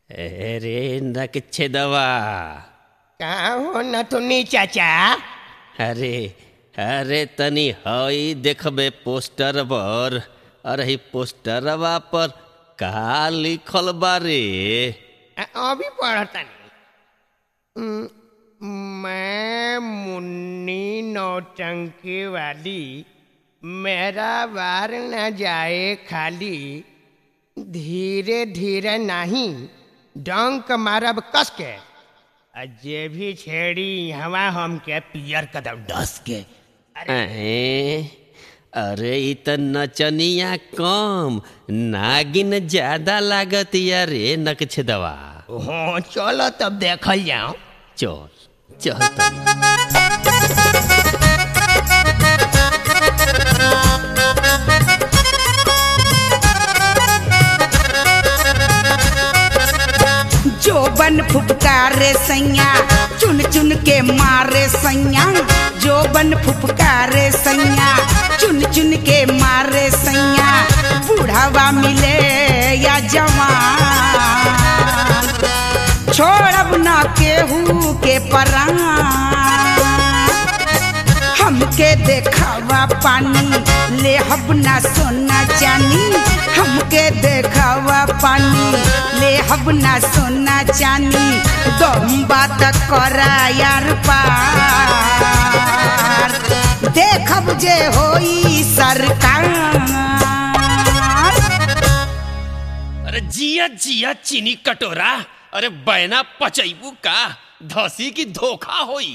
अरे नकछेदवा का हो नथुनी चाचा। अरे तनी हई देखबे पोस्टर पर। अरे पोस्टरवा पर का लिखल बारे? अभी पढ़तनी। मैं मुन्नी नौटंकी वाली, मेरा वार न जाए खाली, धीरे धीरे नहीं डंक मारब कस के, जे भी छेड़ी हवा हम के पियर कदम डस के। अरे इ त नचनिया कम नागिन ज्यादा लागत यारे नकछेदवा। हाँ चलो तब देखल जाओ। चल चल जोबन फुफकारे सैया चुन चुन के मारे सैया, जोबन फुफकारे सैया चुन चुन के मारे सैया, बूढ़ावा मिले या जवान छोड़ब न केहू के परान। हमके देखावा पानी लेहब ना सोना चानी, हमके देखावा पानी लेहब ना सोना चानी, दम बात करा यार पार, देखब जे होई सरकार। अरे जिया जिया चीनी कटोरा। अरे बैना पचैबू का धसी की धोखा होई।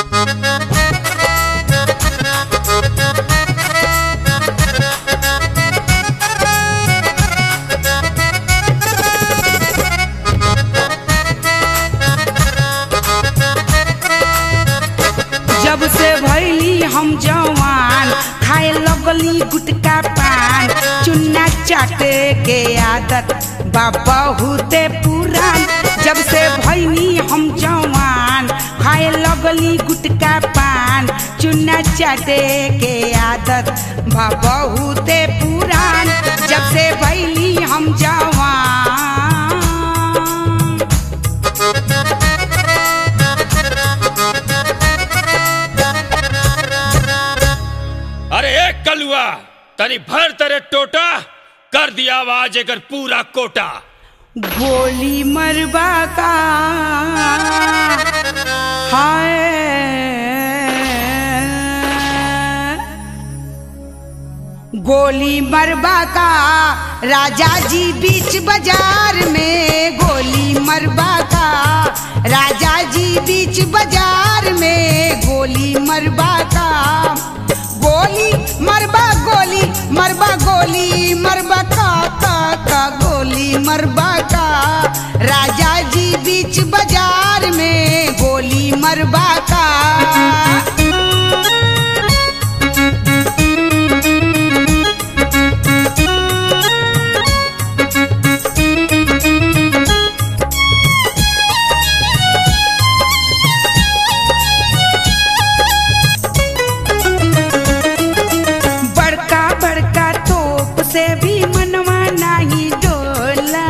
जब से भैली हम जवान खाए लगली गुटका पान, चुन्ना चाटे के आदत बा बहुते पुरान। जब से भैली हम जवान खाए लगली गुटका पान, चुन्ना चाटे के आदत बा बहुते पुरान। जब से भैली हम जवान। अरे एक कलुआ तनी भर तेरे टोटा कर दिया आवाज एकर पूरा कोटा। गोली मरबा का हाय, गोली मरबा का राजा जी बीच बाजार में, गोली मरबा का राजा जी बीच बाजार में, गोली मरबा का गोली मरबा, गोली मरबा, गोली मरबा का गोली मरबा का राजा जी बीच बाजार में, गोली मरबा का। से भी मनवा नहीं डोला,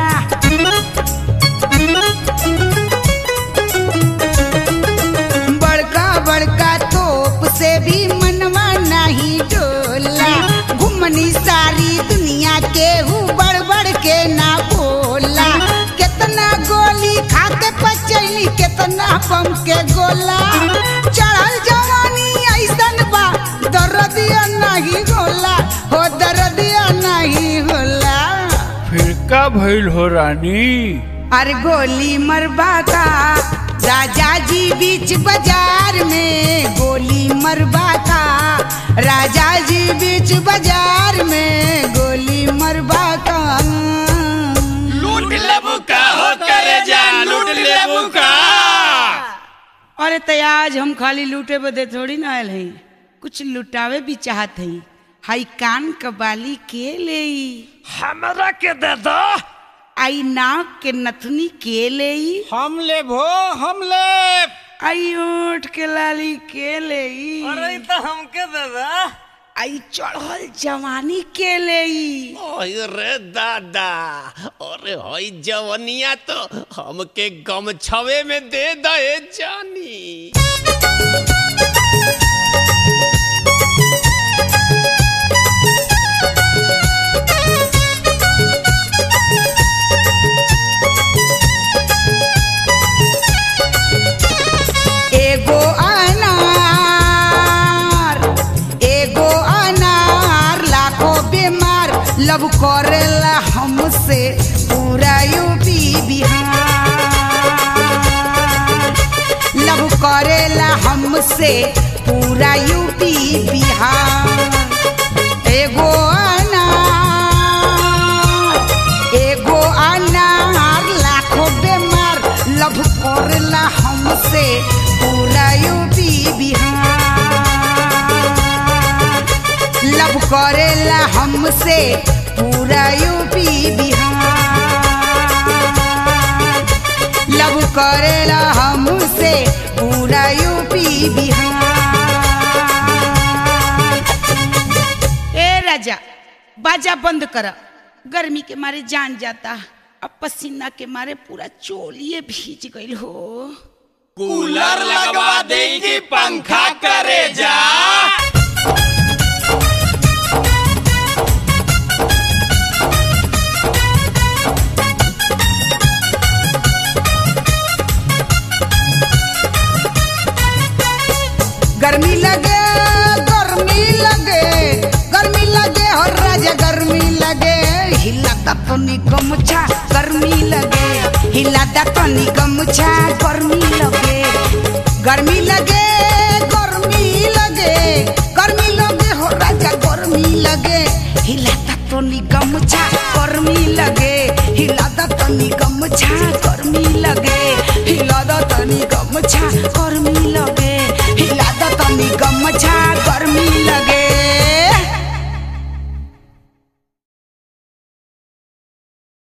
बड़का बड़का तोप से भी मनवा नहीं डोला। घुमनी सारी दुनिया के हूँ बड़ बड़ के ना बोला, कितना गोली खाते पचैली कितना बम के गोला। चढ़ल जवानी ऐसन बा दर्दिया नहीं होला, हो दर्दिया नहीं होला। फिर का भइल हो रानी? अरे गोली मरबा का राजा जी बीच बाजार में, गोली मरबा का राजा जी बीच बाजार में, गोली मरबा का। लूट लेबू का हो करे जा, लूट लेबू का। अरे तो आज हम खाली लूटे बदे थोड़ी ना आयल हैं, कुछ लुटावे भी चाहत हैं। हाई कान कबाली के लेई? हमरा के दे दो। आई नाक के नथुनी के लेई? हम ले भो हम ले। आई ओठ के लाली के लेई? अरे तो हमके दे दो। आई चढ़ल जवानी के लेई। अरे दादा, अरे हई जवनिया तो हमके गमछवे में दे दे जानी। लब करेला हमसे पूरा यूपी बिहार, लब करेला हमसे पूरा यूपी बिहार। एगो अनार लाखों बेमार, लब करेला हमसे पूरा यूपी बिहार, लब करेला हमसे पूरा यूपी बिहार, लब करेला हमसे पूरा यूपी बिहार। ए राजा बाजा बंद कर, गर्मी के मारे जान जाता, अब पसीना के मारे पूरा चोलिए भीज गई हो। कूलर लगवा देगी पंखा करे जा। गर्मी लगे गर्मी लगे गर्मी लगे हो राजा गर्मी लगे, हिलाता तो निगमछा गर्मी लगे, हिलाता तो निगमछा गर्मी लगे। गर्मी लगे गर्मी लगे गर्मी लगे हो राजा गर्मी लगे, हिलाता तो निगमछा गर्मी लगे, हिलाता तो निगमछा गर्मी लगे।